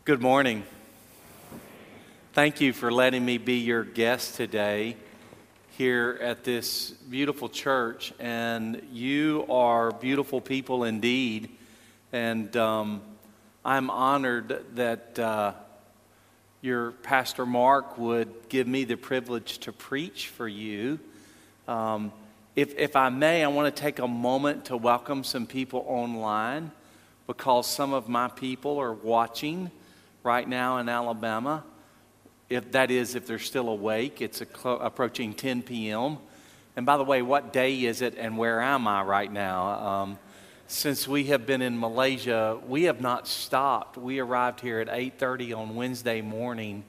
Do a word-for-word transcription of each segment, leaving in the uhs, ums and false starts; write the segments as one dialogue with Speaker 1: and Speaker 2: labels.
Speaker 1: Good morning. Thank you for letting me be your guest today here at this beautiful church. And you are beautiful people indeed. And um, I'm honored that uh, your Pastor Mark would give me the privilege to preach for you. Um, if, if I may, I want to take a moment to welcome some people online because some of my people are watching right now in Alabama. If that is, if they're still awake, it's a clo- approaching ten p.m. And by the way, what day is it and where am I right now? Um, since we have been in Malaysia, we have not stopped. We arrived here at eight thirty on Wednesday morning,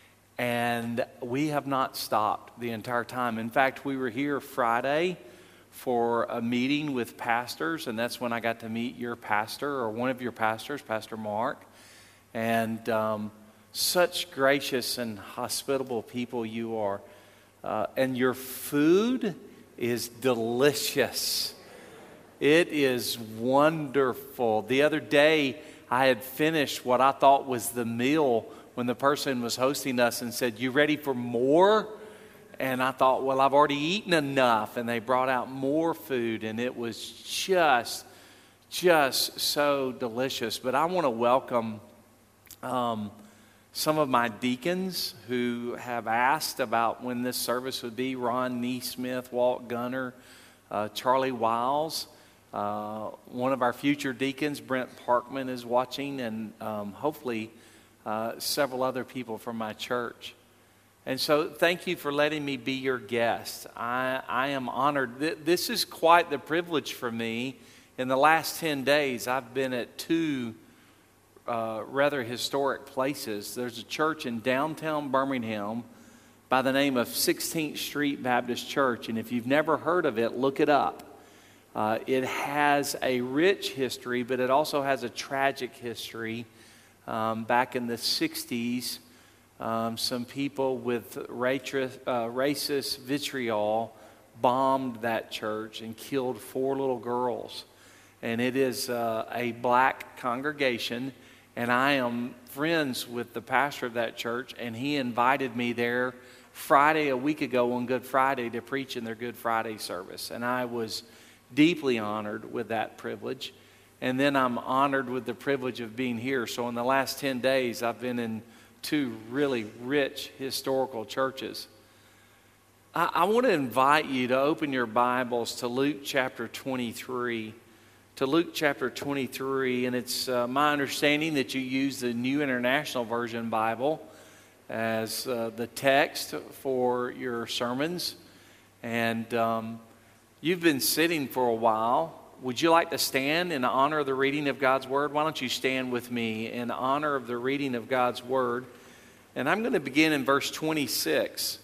Speaker 1: and we have not stopped the entire time. In fact, we were here Friday for a meeting with pastors, and that's when I got to meet your pastor, or one of your pastors, Pastor Mark. And um, such gracious and hospitable people you are. Uh, and your food is delicious. It is wonderful. The other day, I had finished what I thought was the meal when the person was hosting us and said, "You ready for more?" And I thought, well, I've already eaten enough. And they brought out more food, and it was just, just so delicious. But I want to welcome Um, some of my deacons who have asked about when this service would be: Ron Neesmith, Walt Gunner, uh, Charlie Wiles. Uh, one of our future deacons, Brent Parkman, is watching, and um, hopefully uh, several other people from my church. And so thank you for letting me be your guest. I, I am honored. Th- this is quite the privilege for me. In the last ten days, I've been at two Uh, rather historic places. There's a church in downtown Birmingham by the name of sixteenth Street Baptist Church, and if you've never heard of it, look it up. Uh, it has a rich history, but it also has a tragic history. Um, back in the sixties, um, some people with racist, uh, racist vitriol bombed that church and killed four little girls. And it is uh, a black congregation. And I am friends with the pastor of that church, and he invited me there Friday, a week ago on Good Friday, to preach in their Good Friday service. And I was deeply honored with that privilege. And then I'm honored with the privilege of being here. So in the last ten days, I've been in two really rich historical churches. I, I want to invite you to open your Bibles to Luke chapter twenty-three. To Luke chapter twenty-three, and it's uh, my understanding that you use the New International Version Bible as uh, the text for your sermons. And um, you've been sitting for a while. Would you like to stand in honor of the reading of God's Word? Why don't you stand with me in honor of the reading of God's Word? And I'm going to begin in verse twenty-six.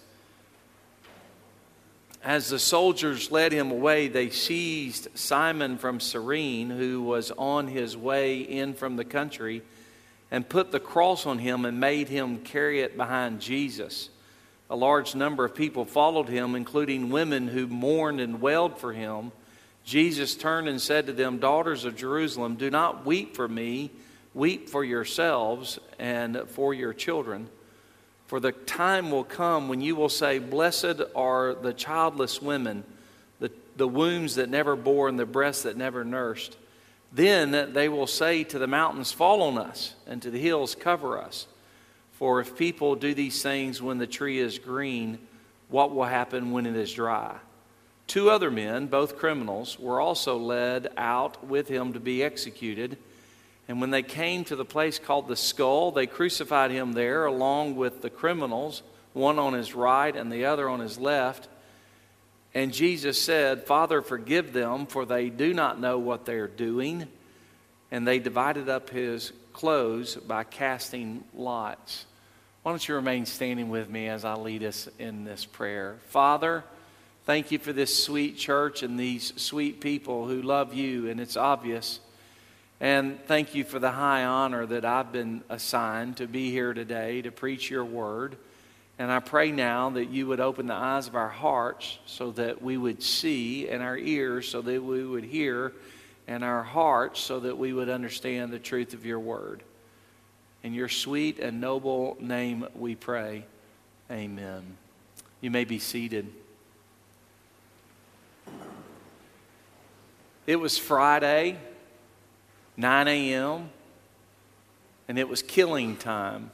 Speaker 1: As the soldiers led him away, they seized Simon from Cyrene, who was on his way in from the country, and put the cross on him and made him carry it behind Jesus. A large number of people followed him, including women who mourned and wailed for him. Jesus turned and said to them, "Daughters of Jerusalem, do not weep for me. Weep for yourselves and for your children. For the time will come when you will say, 'Blessed are the childless women, the, the wombs that never bore and the breasts that never nursed.' Then they will say to the mountains, 'Fall on us,' and to the hills, 'Cover us.' For if people do these things when the tree is green, what will happen when it is dry?" Two other men, both criminals, were also led out with him to be executed. And when they came to the place called the Skull, they crucified him there along with the criminals, one on his right and the other on his left. And Jesus said, "Father, forgive them, for they do not know what they are doing." And they divided up his clothes by casting lots. Why don't you remain standing with me as I lead us in this prayer? Father, thank you for this sweet church and these sweet people who love you, and it's obvious. And thank you for the high honor that I've been assigned to be here today to preach your word. And I pray now that you would open the eyes of our hearts so that we would see, and our ears so that we would hear, and our hearts so that we would understand the truth of your word. In your sweet and noble name we pray. Amen. You may be seated. It was Friday, nine a.m., and it was killing time.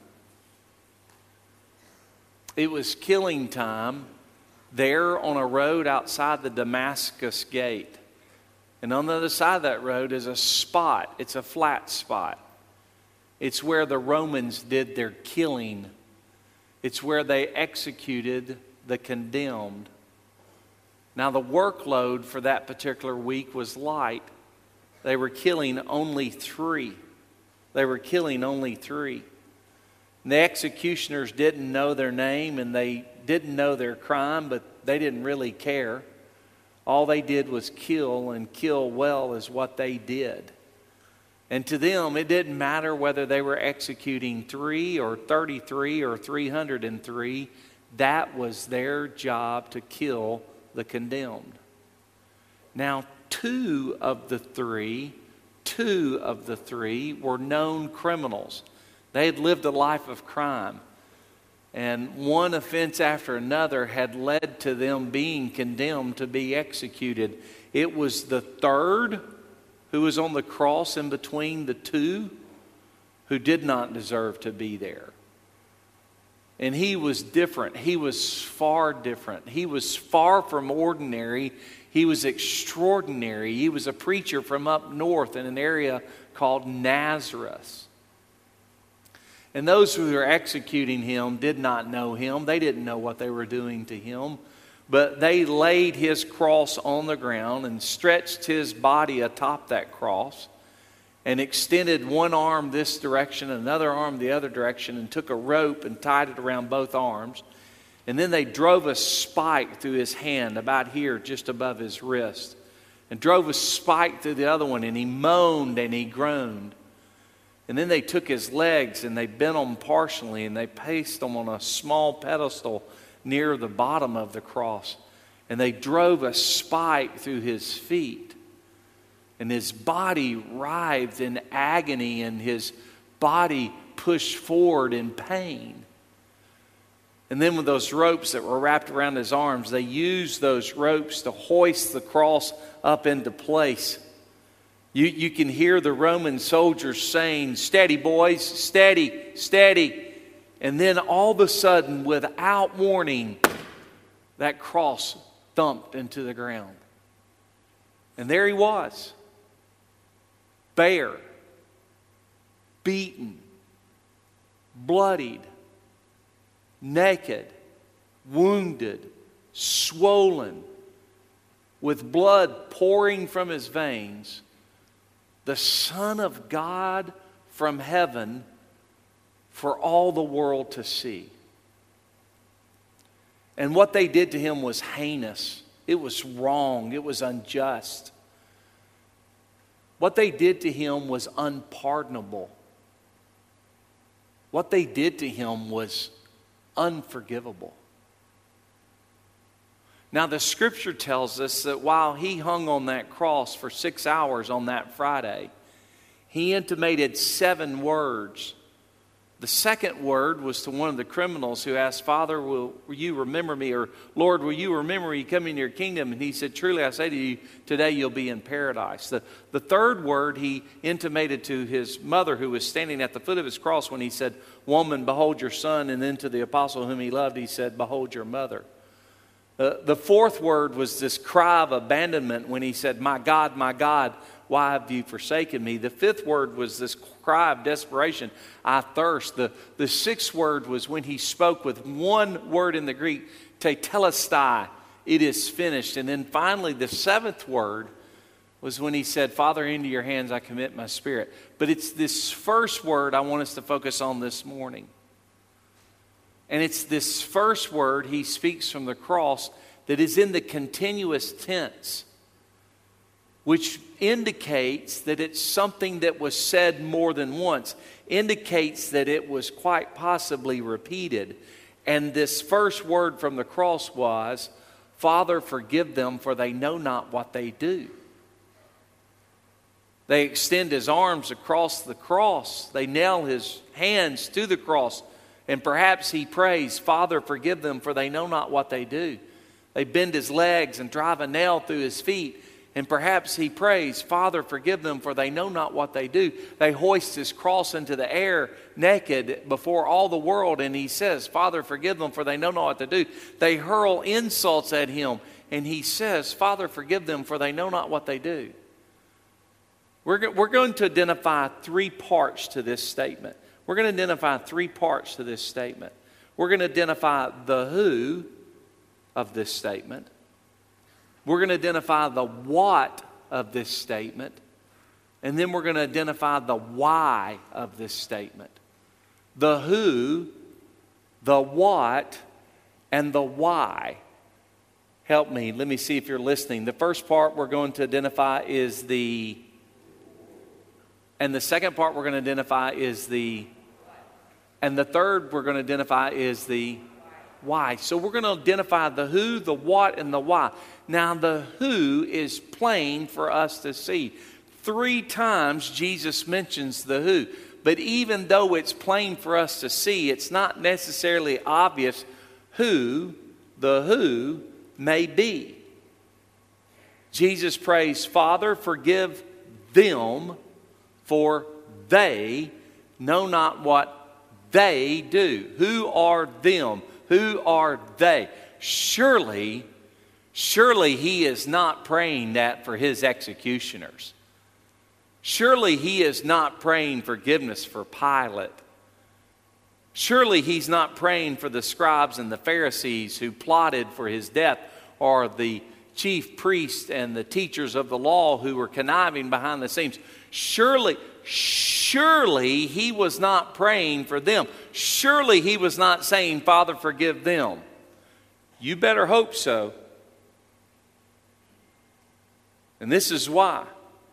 Speaker 1: It was killing time there on a road outside the Damascus Gate. And on the other side of that road is a spot. It's a flat spot. It's where the Romans did their killing. It's where they executed the condemned. Now, the workload for that particular week was light. They were killing only three. They were killing only three. And the executioners didn't know their name and they didn't know their crime, but they didn't really care. All they did was kill, and kill well is what they did. And to them, it didn't matter whether they were executing three or thirty-three or three hundred three. That was their job, to kill the condemned. Now, two of the three, two of the three were known criminals. They had lived a life of crime. And one offense after another had led to them being condemned to be executed. It was the third, who was on the cross in between the two, who did not deserve to be there. And he was different. He was far different. He was far from ordinary. He was extraordinary. He was a preacher from up north in an area called Nazareth. And those who were executing him did not know him. They didn't know what they were doing to him. But they laid his cross on the ground and stretched his body atop that cross and extended one arm this direction, another arm the other direction, and took a rope and tied it around both arms. And then they drove a spike through his hand about here, just above his wrist, and drove a spike through the other one, and he moaned and he groaned. And then they took his legs and they bent them partially and they placed them on a small pedestal near the bottom of the cross. And they drove a spike through his feet. And his body writhed in agony and his body pushed forward in pain. And then with those ropes that were wrapped around his arms, they used those ropes to hoist the cross up into place. You, you can hear the Roman soldiers saying, "Steady, boys, steady, steady." And then all of a sudden, without warning, that cross thumped into the ground. And there he was, bare, beaten, bloodied, naked, wounded, swollen, with blood pouring from his veins. The Son of God from heaven for all the world to see. And what they did to him was heinous. It was wrong. It was unjust. What they did to him was unpardonable. What they did to him was unforgivable. Now, the scripture tells us that while he hung on that cross for six hours on that Friday, he intimated seven words. The second word was to one of the criminals who asked, "Father, will, will you remember me?" Or, "Lord, will you remember me coming into your kingdom?" And he said, "Truly I say to you, today you'll be in paradise." The, the third word he intimated to his mother who was standing at the foot of his cross when he said, "Woman, behold your son." And then to the apostle whom he loved, he said, "Behold your mother." Uh, the fourth word was this cry of abandonment when he said, "My God, my God, why have you forsaken me?" The fifth word was this cry of desperation, "I thirst." The, the sixth word was when he spoke with one word in the Greek, tetelestai, "it is finished." And then finally the seventh word was when he said, "Father, into your hands I commit my spirit." But it's this first word I want us to focus on this morning. And it's this first word he speaks from the cross that is in the continuous tense, which indicates that it's something that was said more than once, indicates that it was quite possibly repeated. And this first word from the cross was, "Father, forgive them, for they know not what they do." They extend his arms across the cross. They nail his hands to the cross. And perhaps he prays, Father, forgive them, for they know not what they do. They bend his legs and drive a nail through his feet. And perhaps he prays, Father, forgive them, for they know not what they do. They hoist his cross into the air naked before all the world. And he says, Father, forgive them, for they know not what to do. They hurl insults at him. And he says, Father, forgive them, for they know not what they do. We're, we're going to identify three parts to this statement. We're going to identify three parts to this statement. We're going to identify the who of this statement. We're going to identify the what of this statement. And then we're going to identify the why of this statement. The who, the what, and the why. Help me. Let me see if you're listening. The first part we're going to identify is the... And the second part we're going to identify is the... And the third we're going to identify is the why. So we're going to identify the who, the what, and the why. Now the who is plain for us to see. Three times Jesus mentions the who. But even though it's plain for us to see, it's not necessarily obvious who the who may be. Jesus prays, Father, forgive them, for they know not what they do. Who are them? Who are they? Surely, surely he is not praying that for his executioners. Surely he is not praying forgiveness for Pilate. Surely he's not praying for the scribes and the Pharisees who plotted for his death, or the chief priests and the teachers of the law who were conniving behind the scenes. Surely, surely he was not praying for them. Surely he was not saying, Father, forgive them. You better hope so. And this is why.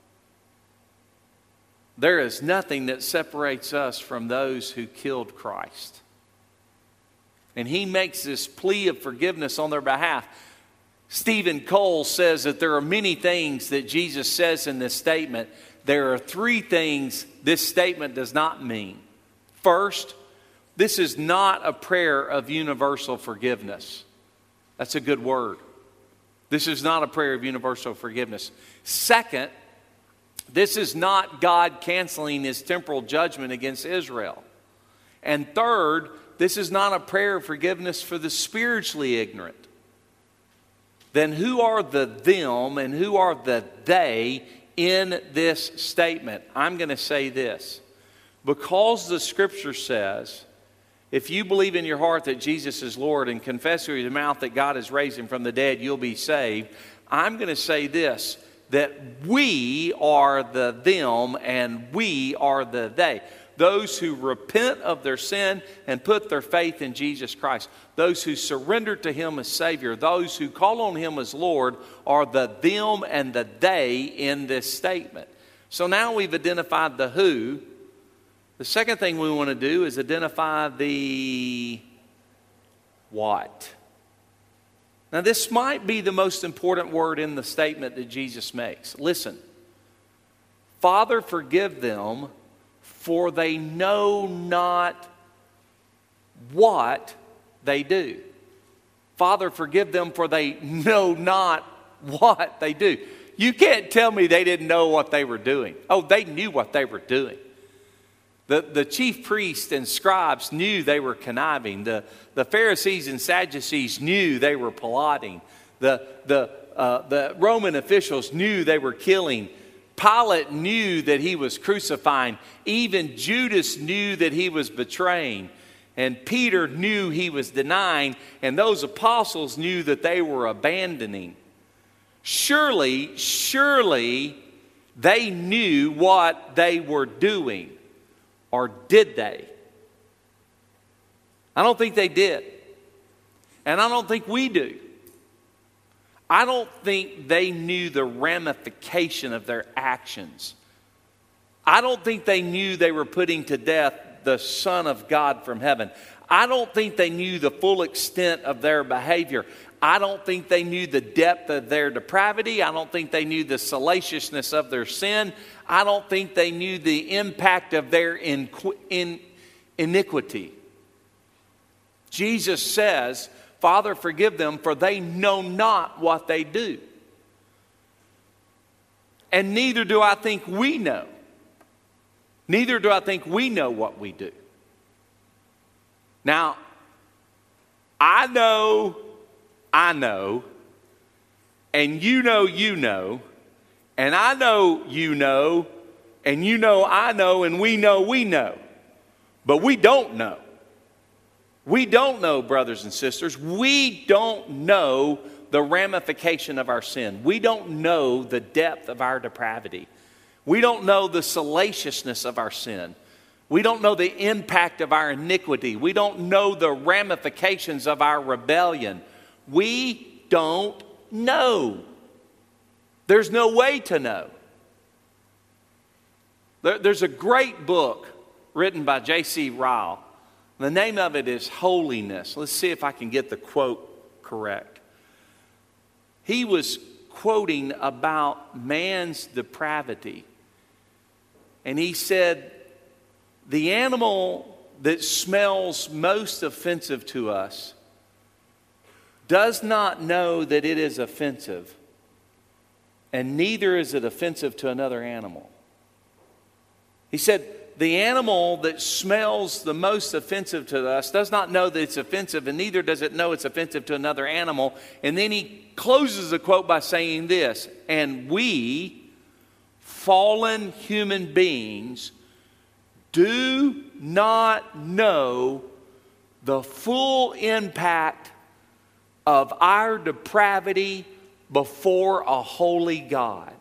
Speaker 1: There is nothing that separates us from those who killed Christ. And he makes this plea of forgiveness on their behalf. Stephen Cole says that there are many things that Jesus says in this statement. There are three things this statement does not mean. First, this is not a prayer of universal forgiveness. That's a good word. This is not a prayer of universal forgiveness. Second, this is not God canceling his temporal judgment against Israel. And third, this is not a prayer of forgiveness for the spiritually ignorant. Then who are the them and who are the they in this statement? I'm going to say this. Because the scripture says, if you believe in your heart that Jesus is Lord and confess with your mouth that God has raised him from the dead, you'll be saved. I'm going to say this, that we are the them and we are the they. Those who repent of their sin and put their faith in Jesus Christ. Those who surrender to him as Savior. Those who call on him as Lord are the them and the they in this statement. So now we've identified the who. The second thing we want to do is identify the what. Now this might be the most important word in the statement that Jesus makes. Listen. Father, forgive them, for they know not what they do. Father, forgive them, for they know not what they do. You can't tell me they didn't know what they were doing. Oh, they knew what they were doing. The, the chief priests and scribes knew they were conniving. The, the Pharisees and Sadducees knew they were plotting. The, the, uh, the Roman officials knew they were killing. Pilate knew that he was crucifying. Even Judas knew that he was betraying. And Peter knew he was denying. And those apostles knew that they were abandoning. Surely, surely they knew what they were doing. Or did they? I don't think they did. And I don't think we do. I don't think they knew the ramification of their actions. I don't think they knew they were putting to death the Son of God from heaven. I don't think they knew the full extent of their behavior. I don't think they knew the depth of their depravity. I don't think they knew the salaciousness of their sin. I don't think they knew the impact of their in, in, iniquity. Jesus says, Father, forgive them, for they know not what they do. And neither do I think we know. Neither do I think we know what we do. Now, I know, I know, and you know, you know, and I know, you know, and you know, I know, and we know, we know. But we don't know. We don't know, brothers and sisters. We don't know the ramification of our sin. We don't know the depth of our depravity. We don't know the salaciousness of our sin. We don't know the impact of our iniquity. We don't know the ramifications of our rebellion. We don't know. There's no way to know. There, there's a great book written by J C Ryle. The name of it is Holiness. Let's see if I can get the quote correct. He was quoting about man's depravity. And he said, the animal that smells most offensive to us does not know that it is offensive, and neither is it offensive to another animal. He said, the animal that smells the most offensive to us does not know that it's offensive, and neither does it know it's offensive to another animal. And then he closes the quote by saying this, and we, fallen human beings, do not know the full impact of our depravity before a holy God.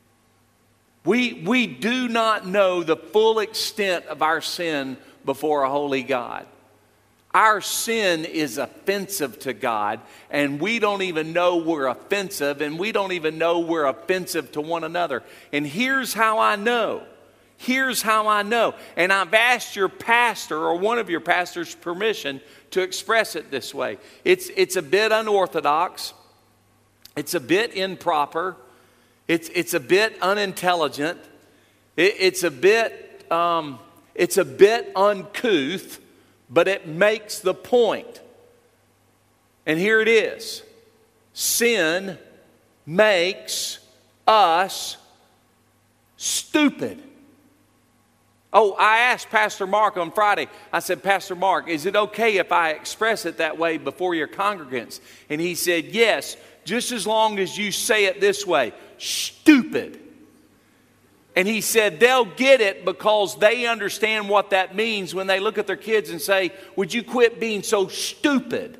Speaker 1: We, we do not know the full extent of our sin before a holy God. Our sin is offensive to God, and we don't even know we're offensive, and we don't even know we're offensive to one another. And here's how I know. Here's how I know. And I've asked your pastor or one of your pastors permission to express it this way. It's, it's a bit unorthodox. It's a bit improper. It's, it's a bit unintelligent. It, it's a bit, um, it's a bit uncouth, but it makes the point. And here it is. Sin makes us stupid. Oh, I asked Pastor Mark on Friday, I said, Pastor Mark, is it okay if I express it that way before your congregants? And he said, yes, just as long as you say it this way, stupid. And he said, they'll get it because they understand what that means when they look at their kids and say, would you quit being so stupid?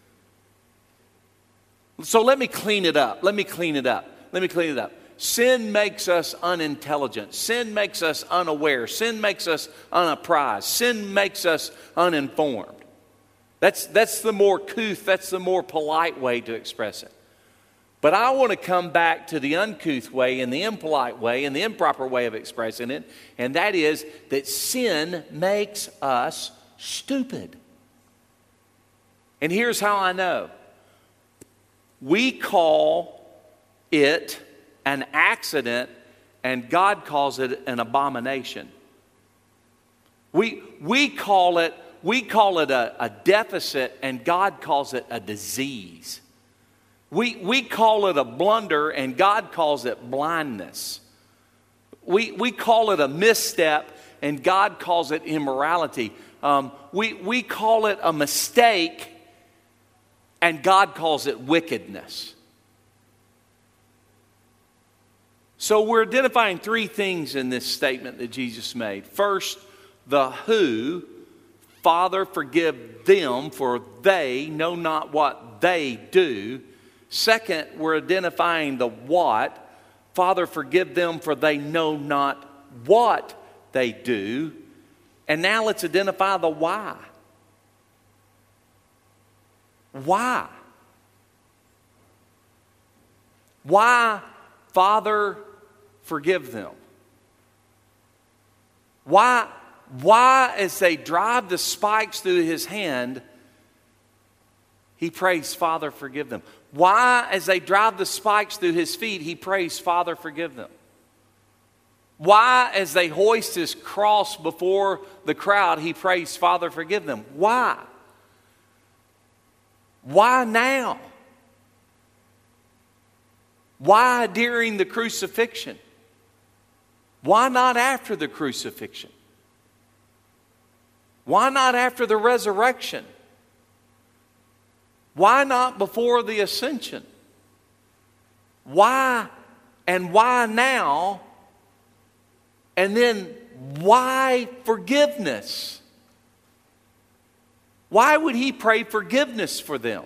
Speaker 1: So let me clean it up. Let me clean it up. Let me clean it up. Sin makes us unintelligent. Sin makes us unaware. Sin makes us unapprised. Sin makes us uninformed. That's, that's the more couth, that's the more polite way to express it. But I want to come back to the uncouth way and the impolite way and the improper way of expressing it, and that is that sin makes us stupid. And here's how I know. We call it an accident, and God calls it an abomination. We, we call it, we call it a, a deficit, and God calls it a disease. We, we call it a blunder, and God calls it blindness. We, we call it a misstep, and God calls it immorality. Um, we, we call it a mistake, and God calls it wickedness. So we're identifying three things in this statement that Jesus made. First, the who. Father, forgive them, for they know not what they do. Second, we're identifying the what. Father, forgive them, for they know not what they do. And now let's identify the why. Why? Why, Father, forgive them? Why, why, as they drive the spikes through his hand, He prays, Father, forgive them. Why, as they drive the spikes through his feet, he prays, Father, forgive them? Why, as they hoist his cross before the crowd, he prays, Father, forgive them? Why? Why now? Why during the crucifixion? Why not after the crucifixion? Why not after the resurrection? Why not before the ascension? Why and why now? And then why forgiveness? Why would he pray forgiveness for them?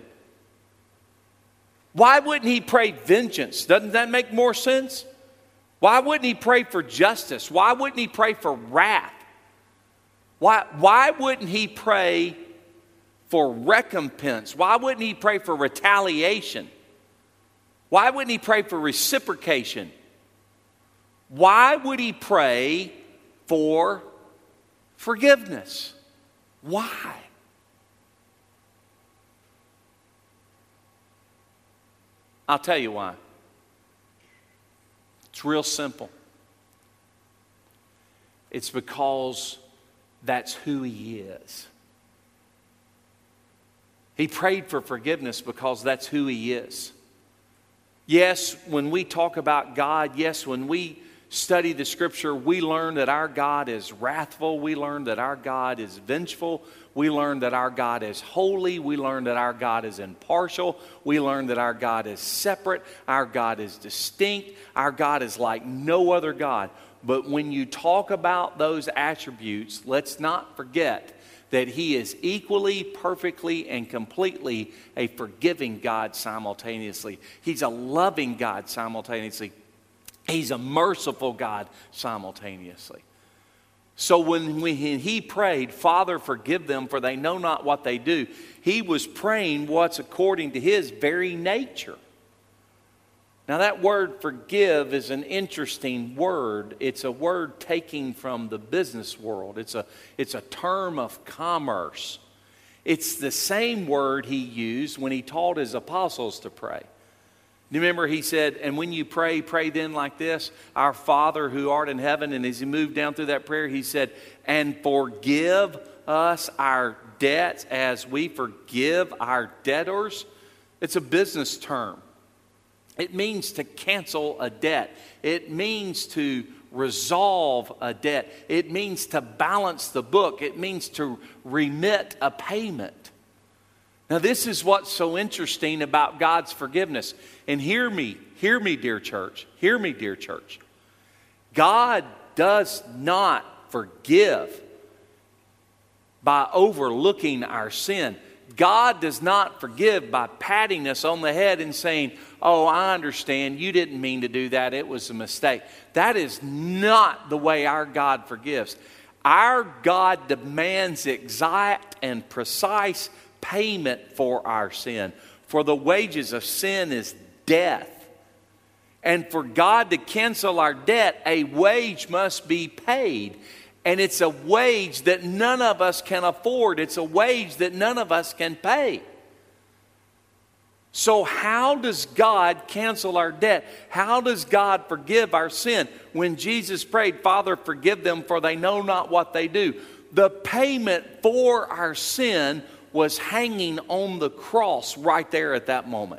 Speaker 1: Why wouldn't he pray vengeance? Doesn't that make more sense? Why wouldn't he pray for justice? Why wouldn't he pray for wrath? Why, why wouldn't he pray for recompense? Why wouldn't he pray for retaliation? Why wouldn't he pray for reciprocation? Why would he pray for forgiveness? Why? I'll tell you why. It's real simple. It's because that's who he is. He prayed for forgiveness because that's who he is. Yes, when we talk about God, yes, when we study the Scripture, we learn that our God is wrathful. We learn that our God is vengeful. We learn that our God is holy. We learn that our God is impartial. We learn that our God is separate. Our God is distinct. Our God is like no other God. But when you talk about those attributes, let's not forget that he is equally, perfectly, and completely a forgiving God simultaneously. He's a loving God simultaneously. He's a merciful God simultaneously. So when we, he prayed, Father, forgive them, for they know not what they do, he was praying what's according to his very nature. Now that word forgive is an interesting word. It's a word taken from the business world. It's a, it's a term of commerce. It's the same word he used when he taught his apostles to pray. You remember he said, and when you pray, pray then like this, our Father who art in heaven. And as he moved down through that prayer, he said, and forgive us our debts as we forgive our debtors. It's a business term. It means to cancel a debt. It means to resolve a debt. It means to balance the book. It means to remit a payment. Now, this is what's so interesting about God's forgiveness. And hear me, hear me, dear church. Hear me, dear church. God does not forgive by overlooking our sin. God does not forgive by patting us on the head and saying, oh, I understand, you didn't mean to do that, it was a mistake. That is not the way our God forgives. Our God demands exact and precise payment for our sin. For the wages of sin is death. And for God to cancel our debt, a wage must be paid. And it's a wage that none of us can afford. It's a wage that none of us can pay. So how does God cancel our debt? How does God forgive our sin? When Jesus prayed, Father, forgive them, for they know not what they do. The payment for our sin was hanging on the cross right there at that moment.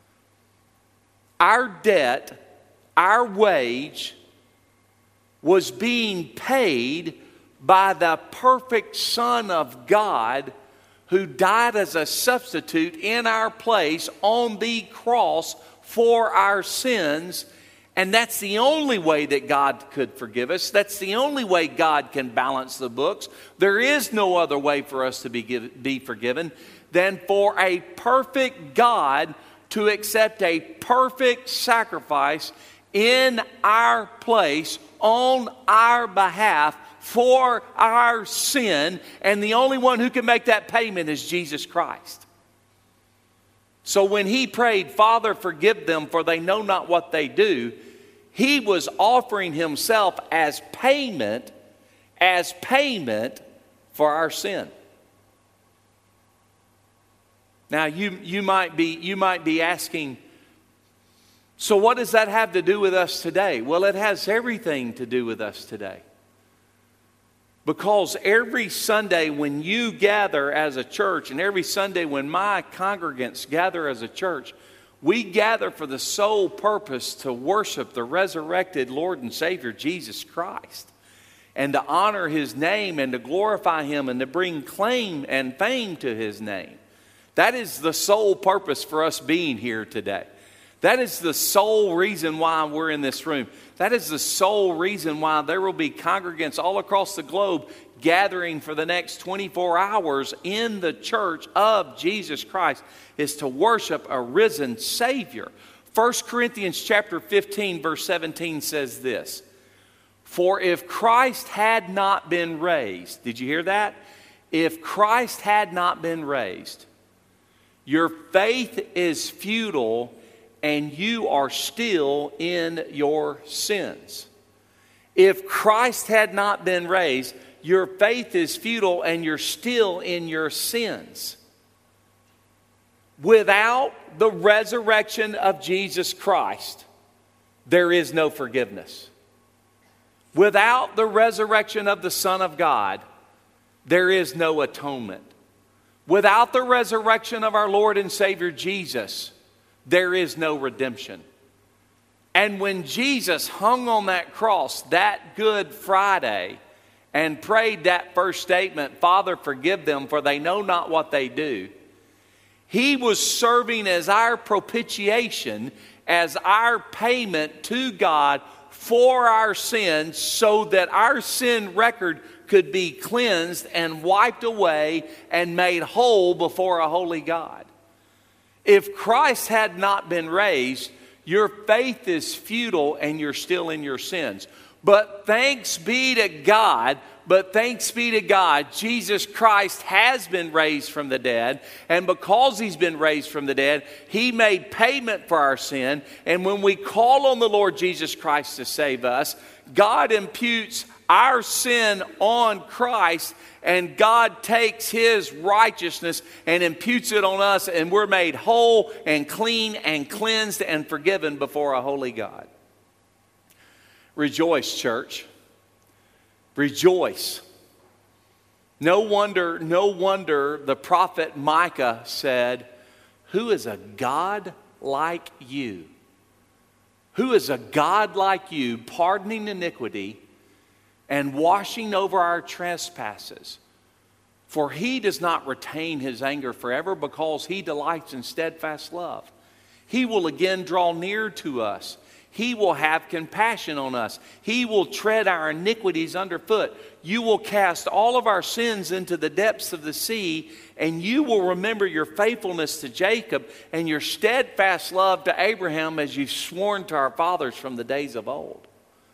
Speaker 1: Our debt, our wage, was being paid by the perfect Son of God who died as a substitute in our place on the cross for our sins. And that's the only way that God could forgive us. That's the only way God can balance the books. There is no other way for us to be, give, be forgiven than for a perfect God to accept a perfect sacrifice in our place, on our behalf, for our sin. And the only one who can make that payment is Jesus Christ. So when he prayed, Father, forgive them, for they know not what they do, he was offering himself as payment, as payment for our sin. Now, you, you, might be, you might be asking, so what does that have to do with us today? Well, it has everything to do with us today. Because every Sunday when you gather as a church, and every Sunday when my congregants gather as a church, we gather for the sole purpose to worship the resurrected Lord and Savior Jesus Christ, and to honor His name and to glorify Him and to bring claim and fame to His name. That is the sole purpose for us being here today. That is the sole reason why we're in this room. That is the sole reason why there will be congregants all across the globe gathering for the next twenty-four hours in the church of Jesus Christ, is to worship a risen Savior. First Corinthians chapter fifteen verse seventeen says this, "For if Christ had not been raised," did you hear that? If Christ had not been raised, your faith is futile and you are still in your sins. If Christ had not been raised, your faith is futile and you're still in your sins. Without the resurrection of Jesus Christ, there is no forgiveness. Without the resurrection of the Son of God, there is no atonement. Without the resurrection of our Lord and Savior Jesus, there is no redemption. And when Jesus hung on that cross that Good Friday and prayed that first statement, "Father, forgive them, for they know not what they do," He was serving as our propitiation, as our payment to God for our sins, so that our sin record could be cleansed and wiped away and made whole before a holy God. If Christ had not been raised, your faith is futile and you're still in your sins. But thanks be to God, but thanks be to God, Jesus Christ has been raised from the dead. And because He's been raised from the dead, He made payment for our sin. And when we call on the Lord Jesus Christ to save us, God imputes our sin on Christ, and God takes His righteousness and imputes it on us, and we're made whole and clean and cleansed and forgiven before a holy God. Rejoice, church. Rejoice. No wonder, no wonder the prophet Micah said, "Who is a God like you? Who is a God like you, pardoning iniquity and washing over our trespasses? For He does not retain His anger forever, because He delights in steadfast love. He will again draw near to us. He will have compassion on us. He will tread our iniquities underfoot. You will cast all of our sins into the depths of the sea, and you will remember your faithfulness to Jacob and your steadfast love to Abraham, as you've sworn to our fathers from the days of old."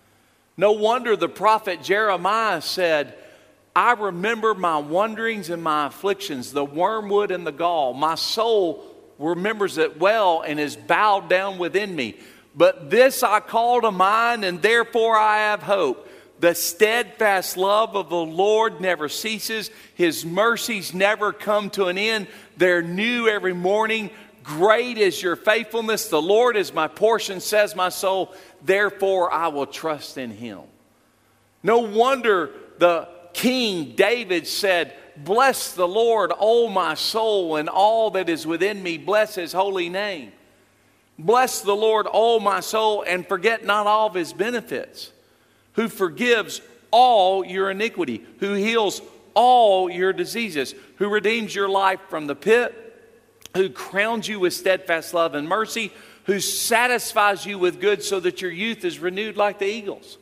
Speaker 1: No wonder the prophet Jeremiah said, "I remember my wanderings and my afflictions, the wormwood and the gall. My soul remembers it well and is bowed down within me. But this I call to mind, and therefore I have hope. The steadfast love of the Lord never ceases. His mercies never come to an end. They're new every morning. Great is your faithfulness. The Lord is my portion, says my soul. Therefore I will trust in Him." No wonder the King David said, "Bless the Lord, O my soul, and all that is within me. Bless His holy name. Bless the Lord, O my soul, and forget not all of His benefits, who forgives all your iniquity, who heals all your diseases, who redeems your life from the pit, who crowns you with steadfast love and mercy, who satisfies you with good so that your youth is renewed like the eagles."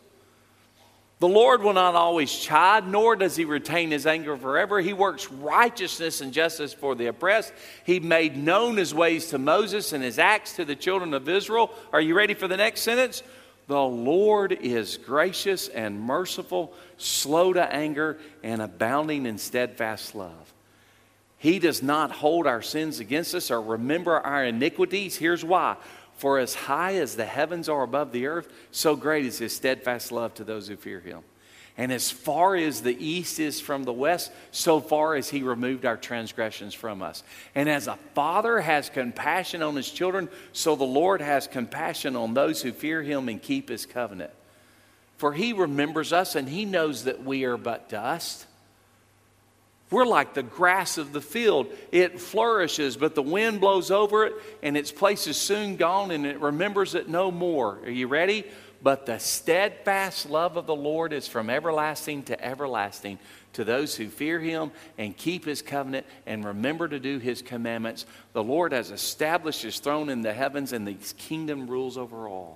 Speaker 1: The Lord will not always chide, nor does He retain His anger forever. He works righteousness and justice for the oppressed. He made known His ways to Moses and His acts to the children of Israel. Are you ready for the next sentence? The Lord is gracious and merciful, slow to anger, and abounding in steadfast love. He does not hold our sins against us or remember our iniquities. Here's why. For as high as the heavens are above the earth, so great is His steadfast love to those who fear Him. And as far as the east is from the west, so far as he removed our transgressions from us. And as a father has compassion on his children, so the Lord has compassion on those who fear him and keep his covenant. For he remembers us, and he knows that we are but dust. We're like the grass of the field. It flourishes, but the wind blows over it, and its place is soon gone, and it remembers it no more. Are you ready? But the steadfast love of the Lord is from everlasting to everlasting to those who fear him and keep his covenant and remember to do his commandments. The Lord has established his throne in the heavens, and his kingdom rules over all.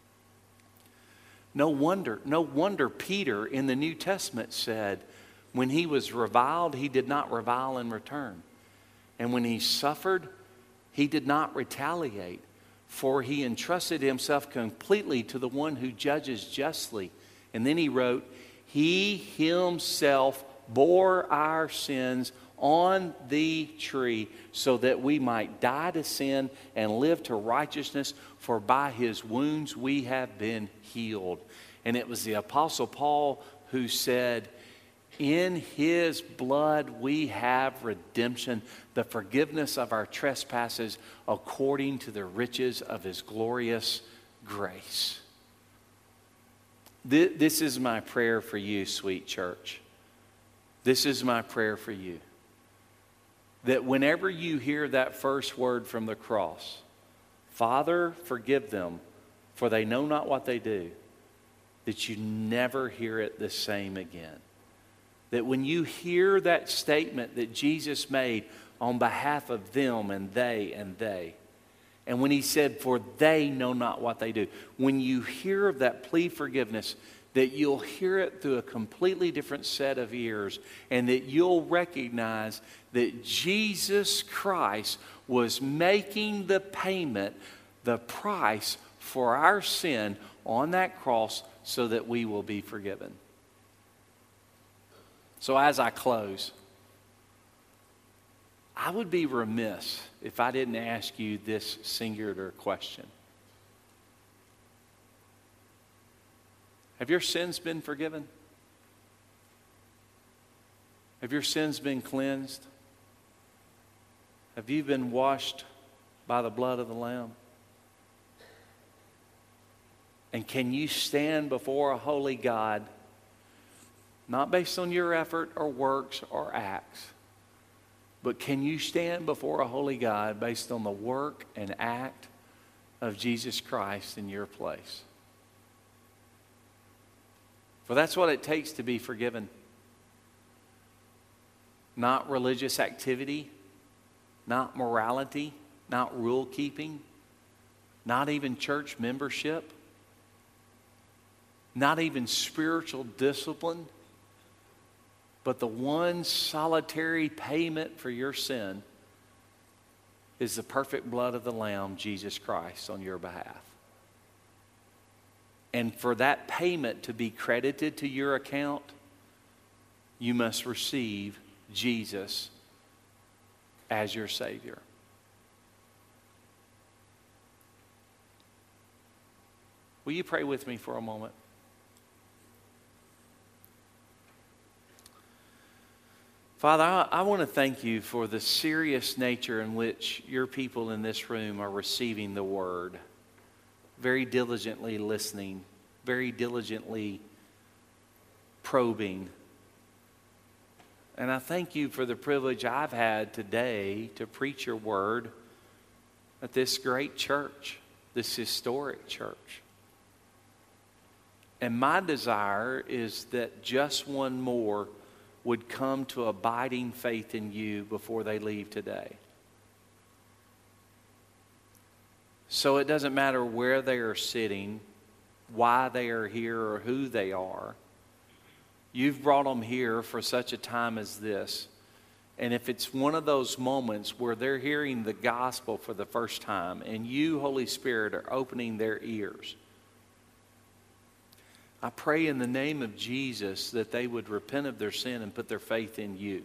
Speaker 1: No wonder, no wonder Peter in the New Testament said, when he was reviled, he did not revile in return. And when he suffered, he did not retaliate. For he entrusted himself completely to the one who judges justly. And then he wrote, he himself bore our sins on the tree so that we might die to sin and live to righteousness. For by his wounds we have been healed. And it was the Apostle Paul who said, in his blood we have redemption, the forgiveness of our trespasses according to the riches of his glorious grace. This is my prayer for you, sweet church. This is my prayer for you. That whenever you hear that first word from the cross, Father, forgive them, for they know not what they do, that you never hear it the same again. That when you hear that statement that Jesus made on behalf of them and they and they, and when he said, for they know not what they do, when you hear of that plea forgiveness, that you'll hear it through a completely different set of ears, and that you'll recognize that Jesus Christ was making the payment, the price for our sin on that cross so that we will be forgiven. So as I close, I would be remiss if I didn't ask you this singular question. Have your sins been forgiven? Have your sins been cleansed? Have you been washed by the blood of the Lamb? And can you stand before a holy God, not based on your effort or works or acts, but can you stand before a holy God based on the work and act of Jesus Christ in your place? For that's what it takes to be forgiven. Not religious activity, not morality, not rule keeping, not even church membership, not even spiritual discipline, but the one solitary payment for your sin is the perfect blood of the Lamb, Jesus Christ, on your behalf. And for that payment to be credited to your account, you must receive Jesus as your Savior. Will you pray with me for a moment? Father, I, I want to thank you for the serious nature in which your people in this room are receiving the word, very diligently listening, very diligently probing. And I thank you for the privilege I've had today to preach your word at this great church, this historic church. And my desire is that just one more would come to abiding faith in you before they leave today. So it doesn't matter where they are sitting, why they are here, or who they are. You've brought them here for such a time as this. And if it's one of those moments where they're hearing the gospel for the first time and you, Holy Spirit, are opening their ears, I pray in the name of Jesus that they would repent of their sin and put their faith in you.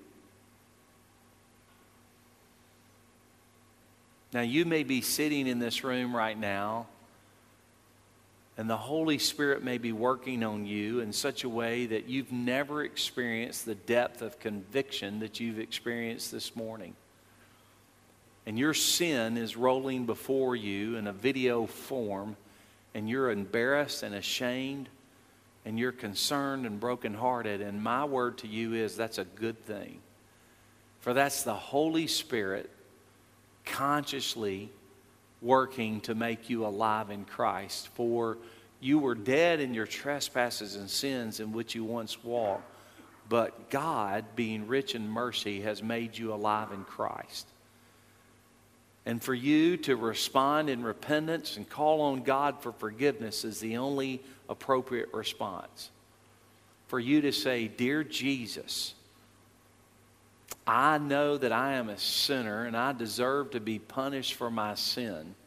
Speaker 1: Now, you may be sitting in this room right now And the Holy Spirit may be working on you in such a way that you've never experienced the depth of conviction that you've experienced this morning. And your sin is rolling before you in a video form, and you're embarrassed and ashamed, and you're concerned and brokenhearted. And my word to you is that's a good thing. For that's the Holy Spirit consciously working to make you alive in Christ. For you were dead in your trespasses and sins in which you once walked, but God, being rich in mercy, has made you alive in Christ. And for you to respond in repentance and call on God for forgiveness is the only appropriate response. For you to say, "Dear Jesus, I know that I am a sinner and I deserve to be punished for my sin.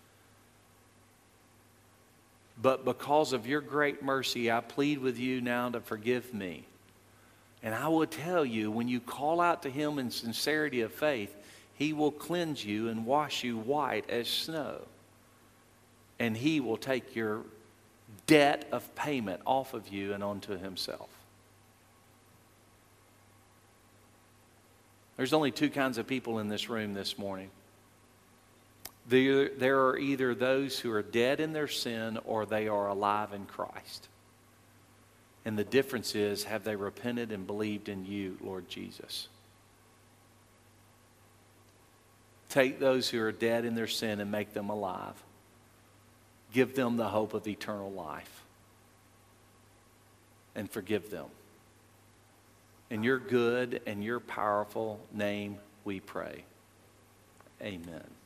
Speaker 1: But because of your great mercy, I plead with you now to forgive me." And I will tell you, when you call out to Him in sincerity of faith, He will cleanse you and wash you white as snow. And He will take your debt of payment off of you and onto Himself. There's only two kinds of people in this room this morning. There, there are either those who are dead in their sin or they are alive in Christ. And the difference is, have they repented and believed in you, Lord Jesus? Take those who are dead in their sin and make them alive. Give them the hope of eternal life. And forgive them. In your good and your powerful name we pray. Amen.